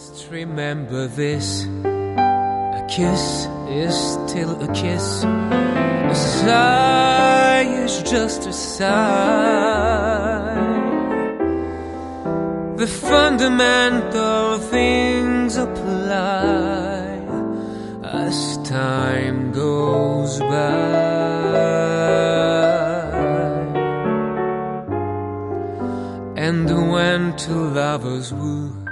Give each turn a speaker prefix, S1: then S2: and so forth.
S1: Just remember this, a kiss is still a kiss. A sigh is just a sigh. The fundamental things apply as time goes by. And when two lovers woo,